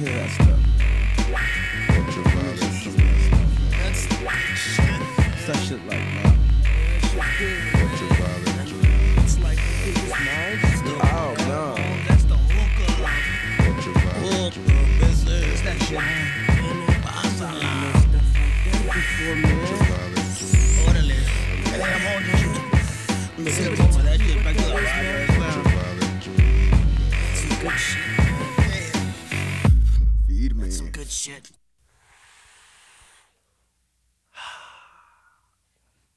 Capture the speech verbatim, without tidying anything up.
hear that stuff. That's What's that shit like, man? it's like that's the Oh, no. that's the hookah. Hookah, bitch. It's that shit. Masala. Órale. Hey, I'm on you. Let me see the phone with that shit back up.